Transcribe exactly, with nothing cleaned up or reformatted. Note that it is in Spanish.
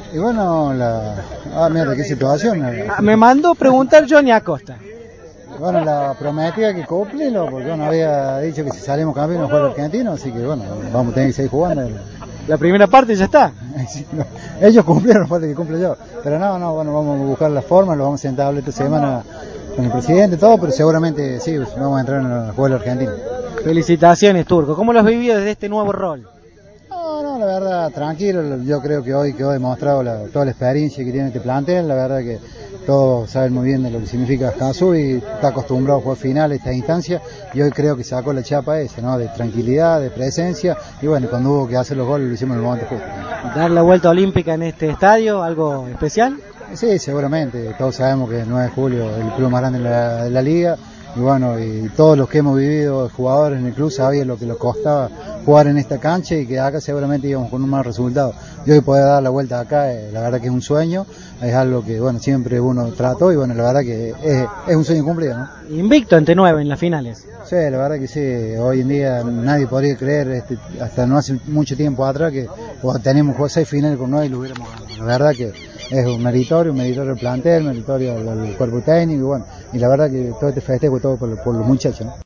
Y bueno, la... Ah, mira, qué situación. Ah, me mandó preguntar Johnny Acosta. Bueno, la prometida que cumplirlo, porque bueno, había dicho que si salimos campeones nos juega el argentino, así que bueno, vamos a tener que seguir jugando. La primera parte ya está. Sí, no, ellos cumplieron, falta que cumpla yo. Pero no, no, bueno, vamos a buscar la forma, lo vamos a sentar esta semana con el presidente, todo, pero seguramente sí, vamos a entrar en el juego del argentino. Felicitaciones, Turco. ¿Cómo lo has vivido desde este nuevo rol? No, no, la verdad, tranquilo. Yo creo que hoy quedó demostrado la, toda la experiencia que tiene este plantel. La verdad que todos saben muy bien de lo que significa Casu y está acostumbrado a jugar final a esta instancia. Y hoy creo que sacó la chapa esa, ¿no? De tranquilidad, de presencia. Y bueno, cuando hubo que hacer los goles lo hicimos en el momento justo. ¿Dar la vuelta olímpica en este estadio, algo especial? Sí, seguramente. Todos sabemos que el nueve de julio es el club más grande de la, de la liga. Y bueno, y todos los que hemos vivido, jugadores en el club, sabían lo que nos costaba jugar en esta cancha y que acá seguramente íbamos con un mal resultado. Y hoy poder dar la vuelta acá, eh, la verdad que es un sueño, es algo que bueno siempre uno trató y bueno, la verdad que es, es un sueño cumplido, ¿no? Invicto ante nueve en las finales. Sí, la verdad que sí, hoy en día nadie podría creer, este, hasta no hace mucho tiempo atrás, que pues, teníamos jugado seis finales con nueve y lo hubiéramos ganado. La verdad que es un meritorio, un meritorio el plantel, un meritorio el, el cuerpo técnico y bueno, y la verdad que todo este festejo todo por, por los muchachos, ¿no?